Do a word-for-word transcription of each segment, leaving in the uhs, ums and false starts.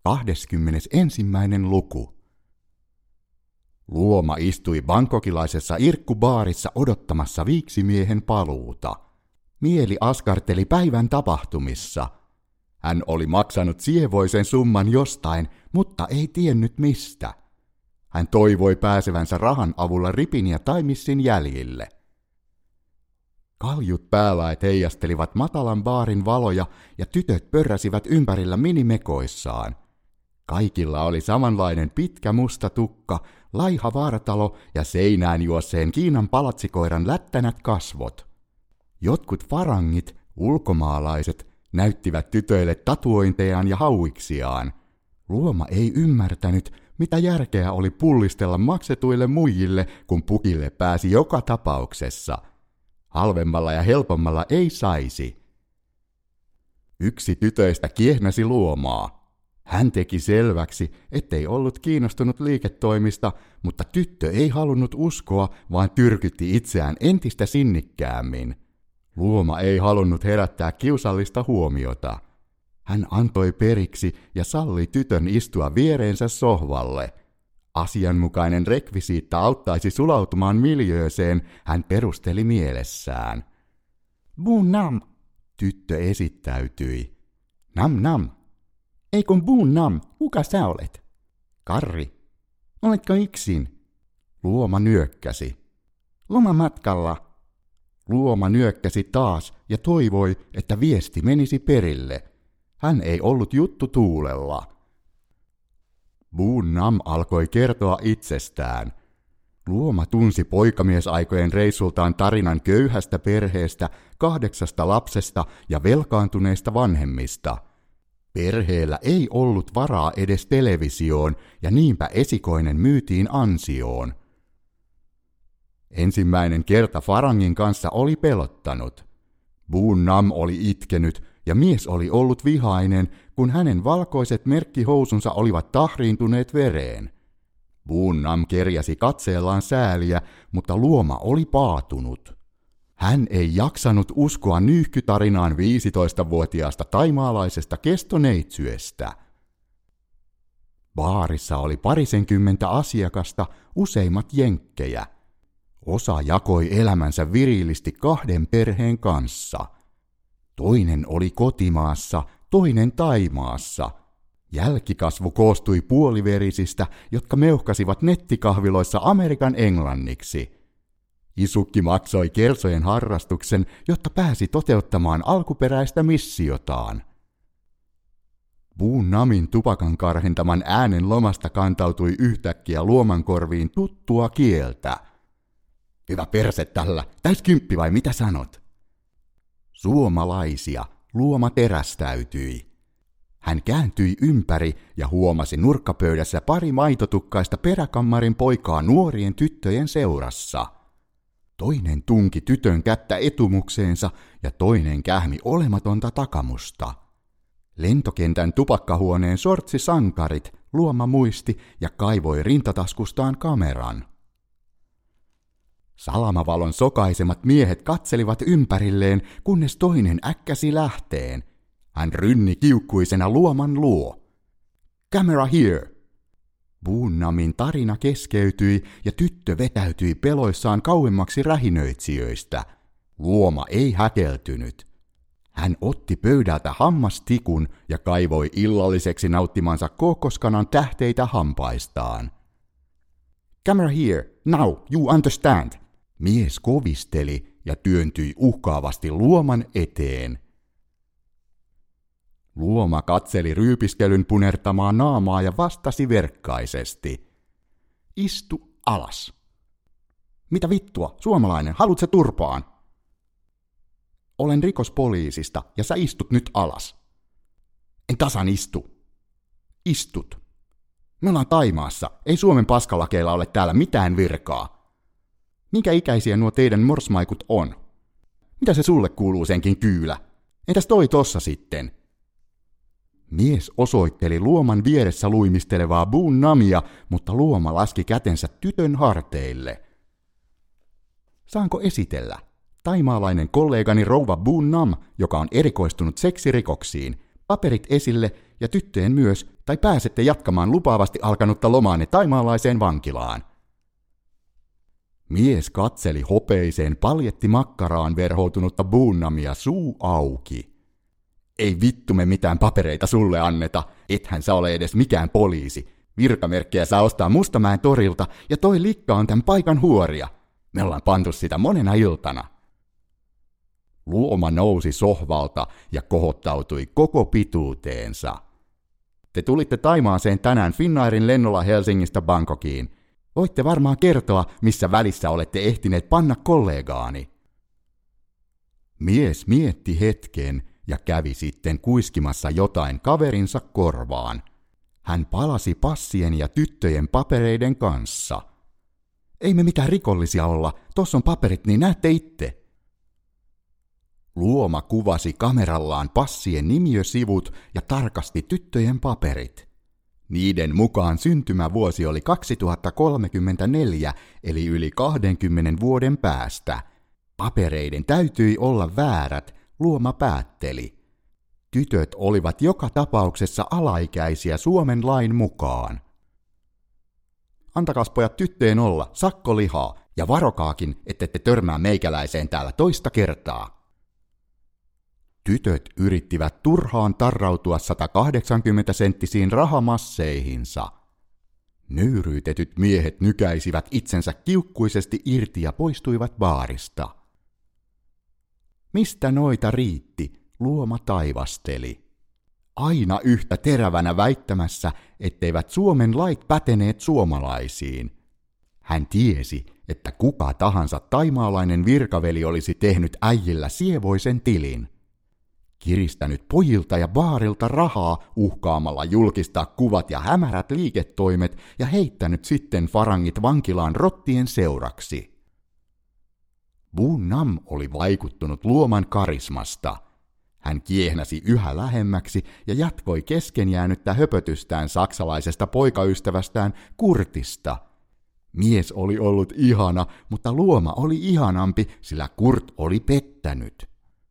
kahdeskymmenesensimmäinen luku. Luoma istui bangkokilaisessa irkkubaarissa odottamassa viiksimiehen paluuta. Mieli askarteli päivän tapahtumissa. Hän oli maksanut sievoisen summan jostain, mutta ei tiennyt mistä. Hän toivoi pääsevänsä rahan avulla Ripin ja Taimissin jäljille. Kaljut päälaet heijastelivat matalan baarin valoja ja tytöt pörräsivät ympärillä minimekoissaan. Kaikilla oli samanlainen pitkä musta tukka, laiha vartalo ja seinään juosseen Kiinan palatsikoiran lättänät kasvot. Jotkut farangit, ulkomaalaiset, näyttivät tytöille tatuointejaan ja hauiksiaan. Luoma ei ymmärtänyt, mitä järkeä oli pullistella maksetuille muijille, kun pukille pääsi joka tapauksessa. Halvemmalla ja helpommalla ei saisi. Yksi tytöistä kiehnäsi Luomaa. Hän teki selväksi, ettei ollut kiinnostunut liiketoimista, mutta tyttö ei halunnut uskoa, vaan tyrkytti itseään entistä sinnikkäämmin. Luoma ei halunnut herättää kiusallista huomiota. Hän antoi periksi ja salli tytön istua viereensä sohvalle. Asianmukainen rekvisiitta auttaisi sulautumaan miljööseen, hän perusteli mielessään. Buu nam, tyttö esittäytyi. Nam nam. Ei kun Buu nam, kuka sä olet? Karri. Oletko yksin? Luoma nyökkäsi. Lomamatkalla. Luoma nyökkäsi taas ja toivoi, että viesti menisi perille. Hän ei ollut juttu tuulella. Buu nam alkoi kertoa itsestään. Luoma tunsi poikamiesaikojen reissultaan tarinan köyhästä perheestä, kahdeksasta lapsesta ja velkaantuneista vanhemmista. Perheellä ei ollut varaa edes televisioon ja niinpä esikoinen myytiin ansioon. Ensimmäinen kerta farangin kanssa oli pelottanut. Buu nam oli itkenyt ja mies oli ollut vihainen, kun hänen valkoiset merkkihousunsa olivat tahriintuneet vereen. Buu nam kerjäsi katseellaan sääliä, mutta Luoma oli paatunut. Hän ei jaksanut uskoa nyyhkytarinaan viisitoistavuotiaasta taimaalaisesta kestoneitsyestä. Baarissa oli parisenkymmentä asiakasta, useimmat jenkkejä. Osa jakoi elämänsä virilisti kahden perheen kanssa. Toinen oli kotimaassa, toinen Taimaassa. Jälkikasvu koostui puoliverisistä, jotka meuhkasivat nettikahviloissa Amerikan englanniksi. Isukki maksoi kersojen harrastuksen, jotta pääsi toteuttamaan alkuperäistä missiotaan. Buu namin tupakan karhentaman äänen lomasta kantautui yhtäkkiä Luoman korviin tuttua kieltä. Hyvä perse tällä, täys kymppi vai mitä sanot? Suomalaisia, Luoma terästäytyi. Hän kääntyi ympäri ja huomasi nurkkapöydässä pari maitotukkaista peräkammarin poikaa nuorien tyttöjen seurassa. Toinen tunki tytön kättä etumukseensa ja toinen kähmi olematonta takamusta. Lentokentän tupakkahuoneen sortsi sankarit, Luoma muisti ja kaivoi rintataskustaan kameran. Salamavalon sokaisemat miehet katselivat ympärilleen, kunnes toinen äkkäsi lähteen. Hän rynni kiukkuisena Luoman luo. Camera here! Buu namin tarina keskeytyi ja tyttö vetäytyi peloissaan kauemmaksi rähinöitsijöistä. Luoma ei häkeltynyt. Hän otti pöydältä hammastikun ja kaivoi illalliseksi nauttimansa kookoskanan tähteitä hampaistaan. Camera here, now, you understand! Mies kovisteli ja työntyi uhkaavasti Luoman eteen. Luoma katseli ryypiskelyn punertamaa naamaa ja vastasi verkkaisesti. Istu alas. Mitä vittua, suomalainen, haluat sä turpaan? Olen rikospoliisista ja sä istut nyt alas. En tasan istu. Istut. Me ollaan Taimaassa, ei Suomen paskalakeilla ole täällä mitään virkaa. Minkä ikäisiä nuo teidän morsmaikut on? Mitä se sulle kuuluu senkin kyylä? Entäs toi tossa sitten? Mies osoitteli Luoman vieressä luimistelevaa Buu namia, mutta Luoma laski kätensä tytön harteille. Saanko esitellä? Taimaalainen kollegani rouva Buu nam, joka on erikoistunut seksirikoksiin. paperit esille ja tyttöjen myös, tai pääsette jatkamaan lupaavasti alkanutta lomaanne taimaalaiseen vankilaan. Mies katseli hopeiseen paljettimakkaraan verhoutunutta Bunnamia suu auki. Ei vittu me mitään papereita sulle anneta, ethän sä ole edes mikään poliisi. Virkamerkkejä saa ostaa Mustamäen torilta ja toi likka on tän paikan huoria. Me ollaan pantu sitä monena iltana. Luoma nousi sohvalta ja kohottautui koko pituuteensa. Te tulitte Taimaaseen tänään Finnairin lennolla Helsingistä Bangkokiin. Voitte varmaan kertoa, missä välissä olette ehtineet panna kollegaani. Mies mietti hetken ja kävi sitten kuiskimassa jotain kaverinsa korvaan. Hän palasi passien ja tyttöjen papereiden kanssa. Ei me mitään rikollisia olla, tossa on paperit, niin näette itse. Luoma kuvasi kamerallaan passien nimiösivut ja tarkasti tyttöjen paperit. Niiden mukaan syntymävuosi oli kaksituhattakolmekymmentäneljä, eli yli kahdenkymmenen vuoden päästä. Papereiden täytyi olla väärät, Luoma päätteli. Tytöt olivat joka tapauksessa alaikäisiä Suomen lain mukaan. Antakaas pojat tyttöjen olla, sakkolihaa, ja varokaakin, ettette törmää meikäläiseen täällä toista kertaa. Tytöt yrittivät turhaan tarrautua satakahdeksankymmentä senttisiin rahamasseihinsa. Nöyryytetyt miehet nykäisivät itsensä kiukkuisesti irti ja poistuivat baarista. Mistä noita riitti, Luoma taivasteli. Aina yhtä terävänä väittämässä, etteivät Suomen lait päteneet suomalaisiin. Hän tiesi, että kuka tahansa taimaalainen virkaveli olisi tehnyt äijillä sievoisen tilin. Kiristänyt pojilta ja baarilta rahaa uhkaamalla julkistaa kuvat ja hämärät liiketoimet ja heittänyt sitten farangit vankilaan rottien seuraksi. Bunnam oli vaikuttunut Luoman karismasta. Hän kiehnäsi yhä lähemmäksi ja jatkoi kesken jäänyttä höpötystään saksalaisesta poikaystävästään Kurtista. Mies oli ollut ihana, mutta Luoma oli ihanampi, sillä Kurt oli pettänyt.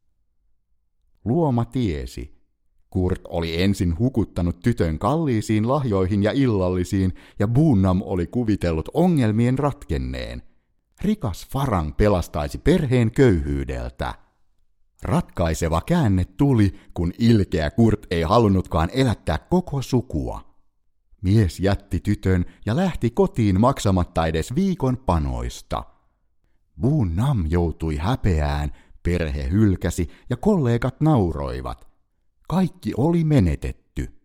Luoma tiesi. Kurt oli ensin hukuttanut tytön kalliisiin lahjoihin ja illallisiin, ja Bunnam oli kuvitellut ongelmien ratkenneen. Rikas farang pelastaisi perheen köyhyydeltä. Ratkaiseva käänne tuli, kun ilkeä Kurt ei halunnutkaan elättää koko sukua. Mies jätti tytön ja lähti kotiin maksamatta edes viikon panoista. Bunnam joutui häpeään, perhe hylkäsi ja kollegat nauroivat. Kaikki oli menetetty.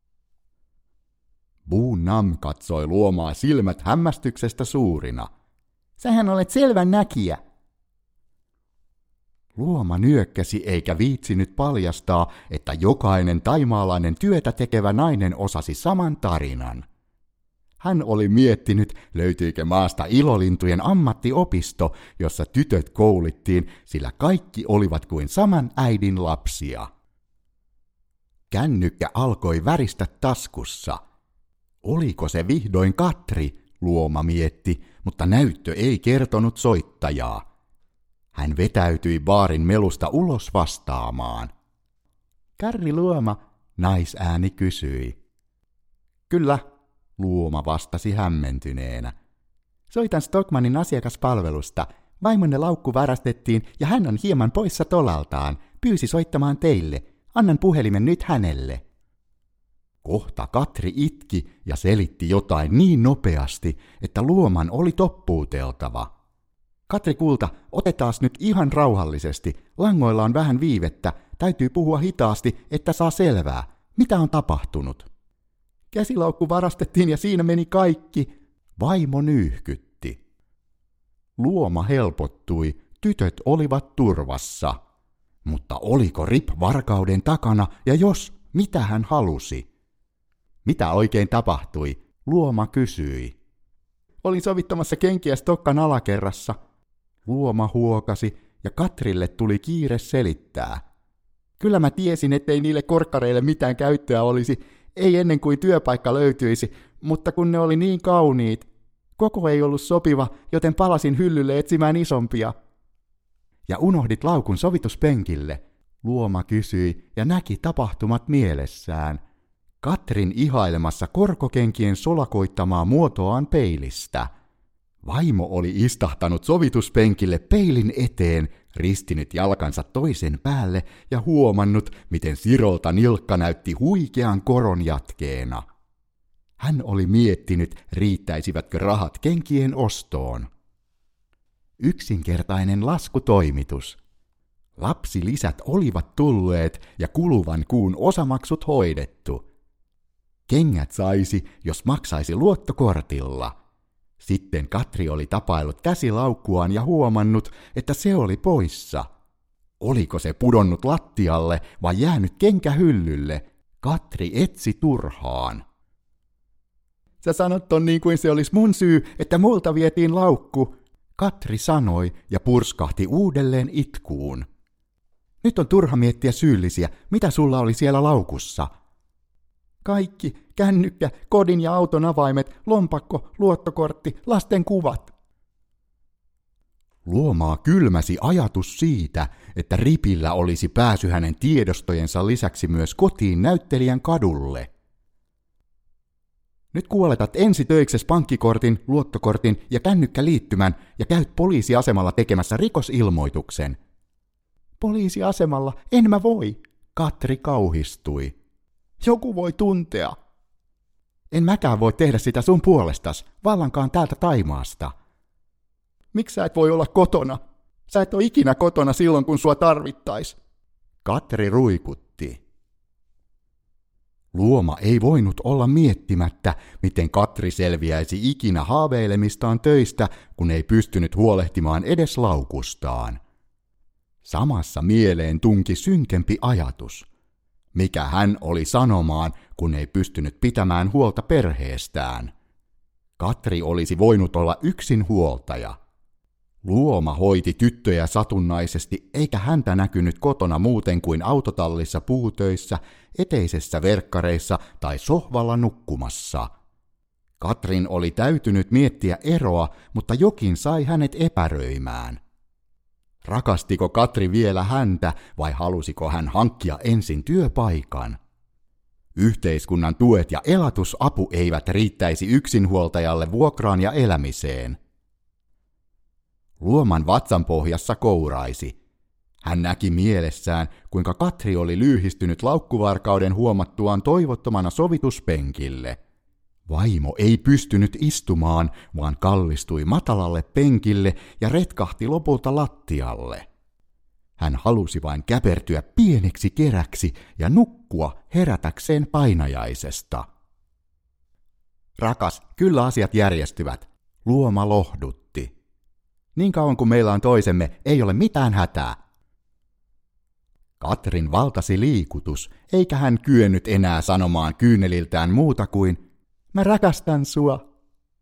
Bunnam katsoi Luomaa silmät hämmästyksestä suurina. Sähän olet selvän näkijä. Luoma nyökkäsi eikä viitsinyt paljastaa, että jokainen taimaalainen työtä tekevä nainen osasi saman tarinan. Hän oli miettinyt, löytyykö maasta ilolintujen ammattiopisto, jossa tytöt koulittiin, sillä kaikki olivat kuin saman äidin lapsia. Kännykkä alkoi väristä taskussa. Oliko se vihdoin Katri, Luoma mietti, mutta näyttö ei kertonut soittajaa. Hän vetäytyi baarin melusta ulos vastaamaan. Karri Luoma, naisääni kysyi. Kyllä, Luoma vastasi hämmentyneenä. Soitan Stockmannin asiakaspalvelusta. Vaimonne laukku varastettiin ja hän on hieman poissa tolaltaan. Pyysi soittamaan teille. Annan puhelimen nyt hänelle. Kohta Katri itki ja selitti jotain niin nopeasti, että Luoman oli toppuuteltava. Katri kulta, otetaas nyt ihan rauhallisesti. Langoilla on vähän viivettä. Täytyy puhua hitaasti, että saa selvää. Mitä on tapahtunut? Käsilaukku varastettiin ja siinä meni kaikki. Vaimo nyyhkytti. Luoma helpottui. Tytöt olivat turvassa. Mutta oliko Rip varkauden takana ja jos, mitä hän halusi? Mitä oikein tapahtui? Luoma kysyi. Olin sovittamassa kenkiä Stokkan alakerrassa. Luoma huokasi ja Katrille tuli kiire selittää. Kyllä mä tiesin, ettei niille korkkareille mitään käyttöä olisi, ei ennen kuin työpaikka löytyisi, mutta kun ne oli niin kauniit. Koko ei ollut sopiva, joten palasin hyllylle etsimään isompia. Ja unohdit laukun sovituspenkille. Luoma kysyi ja näki tapahtumat mielessään. Katrin ihailemassa korkokenkien solakoittamaa muotoaan peilistä. Vaimo oli istahtanut sovituspenkille peilin eteen, ristinyt jalkansa toisen päälle ja huomannut, miten Sirolta nilkka näytti huikean koron jatkeena. Hän oli miettinyt, riittäisivätkö rahat kenkien ostoon. Yksinkertainen laskutoimitus. Lapsilisät olivat tulleet ja kuluvan kuun osamaksut hoidettu. Kengät saisi, jos maksaisi luottokortilla. Sitten Katri oli tapaillut käsilaukkuaan ja huomannut, että se oli poissa. Oliko se pudonnut lattialle vai jäänyt kenkähyllylle? Katri etsi turhaan. Sä sanot ton niin kuin se olisi mun syy, että multa vietiin laukku, Katri sanoi ja purskahti uudelleen itkuun. Nyt on turha miettiä syyllisiä, mitä sulla oli siellä laukussa. Kaikki, kännykkä, kodin ja auton avaimet, lompakko, luottokortti, lasten kuvat. Luomaa kylmäsi ajatus siitä, että Ripillä olisi pääsy hänen tiedostojensa lisäksi myös kotiin näyttelijän kadulle. Nyt kuoletat ensitöikses pankkikortin, luottokortin ja kännykkäliittymän ja käyt poliisiasemalla tekemässä rikosilmoituksen. Poliisiasemalla? En mä voi, Katri kauhistui. Joku voi tuntea. En mäkään voi tehdä sitä sun puolestas, vallankaan täältä Taimaasta. Miksi sä et voi olla kotona? Sä et ole ikinä kotona silloin, kun sua tarvittais. Katri ruikutti. Luoma ei voinut olla miettimättä, miten Katri selviäisi ikinä haaveilemistaan töistä, kun ei pystynyt huolehtimaan edes laukustaan. Samassa mieleen tunki synkempi ajatus. Mikä hän oli sanomaan, kun ei pystynyt pitämään huolta perheestään? Katri olisi voinut olla yksin huoltaja. Luoma hoiti tyttöjä satunnaisesti, eikä häntä näkynyt kotona muuten kuin autotallissa puutöissä, eteisessä verkkareissa tai sohvalla nukkumassa. Katrin oli täytynyt miettiä eroa, mutta jokin sai hänet epäröimään. Rakastiko Katri vielä häntä vai halusiko hän hankkia ensin työpaikan? Yhteiskunnan tuet ja elatusapu eivät riittäisi yksinhuoltajalle vuokraan ja elämiseen. Luoman vatsanpohjassa kouraisi. Hän näki mielessään, kuinka Katri oli lyyhistynyt laukkuvarkauden huomattuaan toivottomana sovituspenkille. Vaimo ei pystynyt istumaan, vaan kallistui matalalle penkille ja retkahti lopulta lattialle. Hän halusi vain käpertyä pieneksi keräksi ja nukkua herätäkseen painajaisesta. Rakas, kyllä asiat järjestyvät, Luoma lohdutti. Niin kauan kuin meillä on toisemme, ei ole mitään hätää. Katrin valtasi liikutus, eikä hän kyennyt enää sanomaan kyyneliltään muuta kuin mä rakastan sua.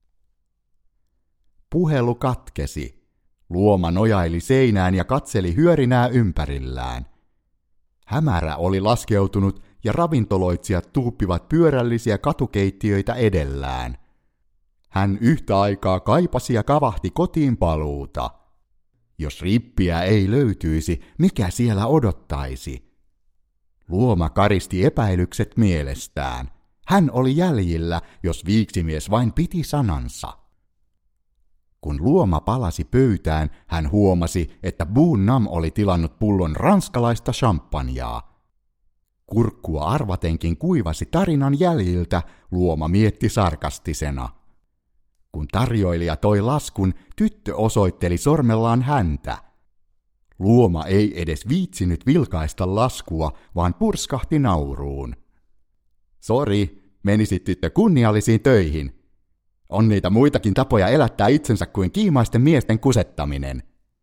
Puhelu katkesi. Luoma nojaili seinään ja katseli hyörinää ympärillään. Hämärä oli laskeutunut ja ravintoloitsijat tuuppivat pyörällisiä katukeittiöitä edellään. Hän yhtä aikaa kaipasi ja kavahti kotiin paluuta. Jos Rippiä ei löytyisi, mikä siellä odottaisi? Luoma karisti epäilykset mielestään. Hän oli jäljillä, jos viiksimies vain piti sanansa. Kun Luoma palasi pöytään, hän huomasi, että Boon Nam oli tilannut pullon ranskalaista champanjaa. Kurkkua arvatenkin kuivasi tarinan jäljiltä, Luoma mietti sarkastisena. Kun tarjoilija toi laskun, tyttö osoitteli sormellaan häntä. Luoma ei edes viitsinyt vilkaista laskua, vaan purskahti nauruun. Sori, menisit tyttö kunniallisiin töihin. On niitä muitakin tapoja elättää itsensä kuin kiimaisten miesten kusettaminen.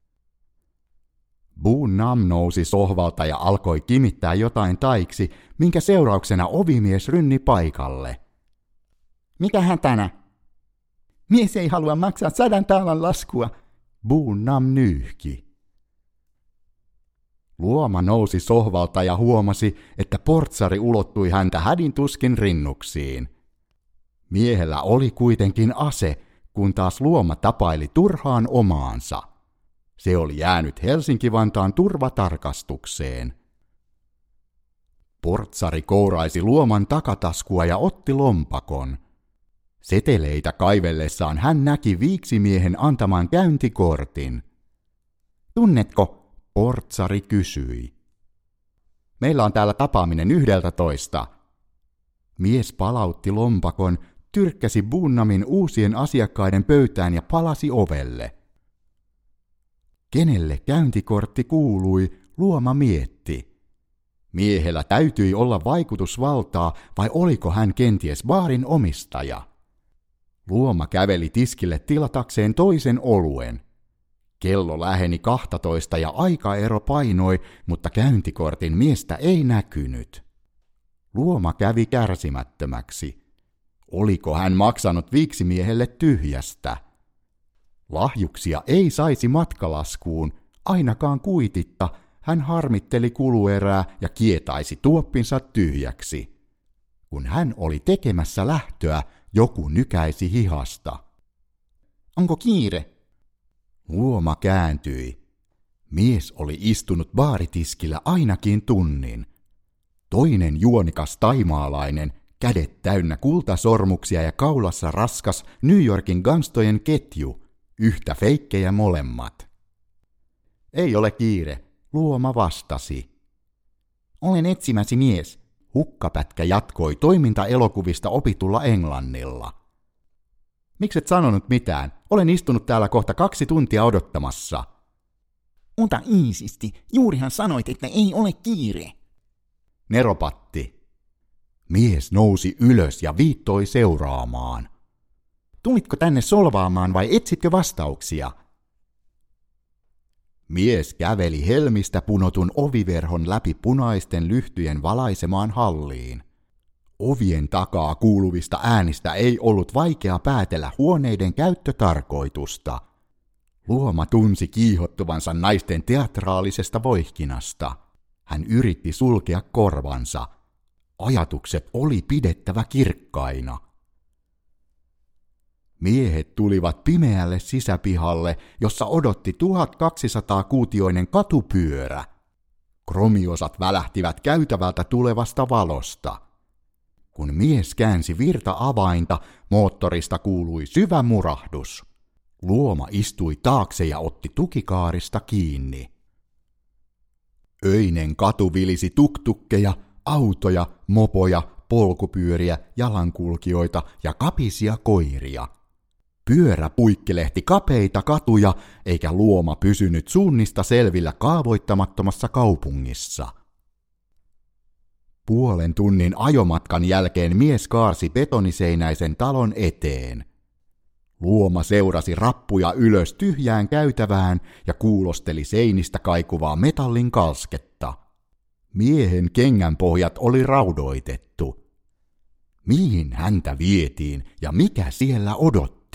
Boon Nam nousi sohvalta ja alkoi kimittää jotain taiksi, minkä seurauksena ovimies rynni paikalle. Mikä hätänä? Mies ei halua maksaa sadan taalan laskua, Boon Nam nyyhki. Luoma nousi sohvalta ja huomasi, että portsari ulottui häntä hädin tuskin rinnuksiin. Miehellä oli kuitenkin ase, kun taas Luoma tapaili turhaan omaansa. Se oli jäänyt Helsinki-Vantaan turvatarkastukseen. Portsari kouraisi Luoman takataskua ja otti lompakon. Seteleitä kaivellessaan hän näki viiksimiehen antaman käyntikortin. Tunnetko? Portsari kysyi. Meillä on täällä tapaaminen yhdeltä toista. Mies palautti lompakon, tyrkkäsi Bunnamin uusien asiakkaiden pöytään ja palasi ovelle. Kenelle käyntikortti kuului, Luoma mietti. Miehellä täytyi olla vaikutusvaltaa, vai oliko hän kenties baarin omistaja? Luoma käveli tiskille tilatakseen toisen oluen. Kello läheni kahtatoista ja aikaero painoi, mutta käyntikortin miestä ei näkynyt. Luoma kävi kärsimättömäksi. Oliko hän maksanut viiksimiehelle tyhjästä? Lahjuksia ei saisi matkalaskuun, ainakaan kuititta. Hän harmitteli kuluerää ja kietaisi tuoppinsa tyhjäksi. Kun hän oli tekemässä lähtöä, joku nykäisi hihasta. Onko kiire? Luoma kääntyi. Mies oli istunut baaritiskillä ainakin tunnin. Toinen juonikas taimaalainen, kädet täynnä kultasormuksia ja kaulassa raskas New Yorkin gangstojen ketju, yhtä feikkejä molemmat. Ei ole kiire, Luoma vastasi. Olen etsimäsi mies, hukkapätkä jatkoi toimintaelokuvista opitulla englannilla. Mikset sanonut mitään? Olen istunut täällä kohta kaksi tuntia odottamassa. Ota iisisti, juurihan sanoit, että ei ole kiire. Neropatti. Mies nousi ylös ja viittoi seuraamaan. Tulitko tänne solvaamaan vai etsitkö vastauksia? Mies käveli helmistä punotun oviverhon läpi punaisten lyhtyjen valaisemaan halliin. Ovien takaa kuuluvista äänistä ei ollut vaikea päätellä huoneiden käyttötarkoitusta. Luoma tunsi kiihottuvansa naisten teatraalisesta voihkinasta. Hän yritti sulkea korvansa. Ajatukset oli pidettävä kirkkaina. Miehet tulivat pimeälle sisäpihalle, jossa odotti tuhatkaksisataa kuutioinen katupyörä. Kromiosat välähtivät käytävältä tulevasta valosta. Kun mies käänsi virta-avainta, moottorista kuului syvä murahdus. Luoma istui taakse ja otti tukikaarista kiinni. Öinen katu vilisi tuktukkeja, autoja, mopoja, polkupyöriä, jalankulkijoita ja kapisia koiria. Pyörä puikkelehti kapeita katuja, eikä Luoma pysynyt suunnista selvillä kaavoittamattomassa kaupungissa. Puolen tunnin ajomatkan jälkeen mies kaarsi betoniseinäisen talon eteen. Luoma seurasi rappuja ylös tyhjään käytävään ja kuulosteli seinistä kaikuvaa metallin kalsketta. Miehen kengänpohjat oli raudoitettu. Mihin häntä vietiin ja mikä siellä odotti?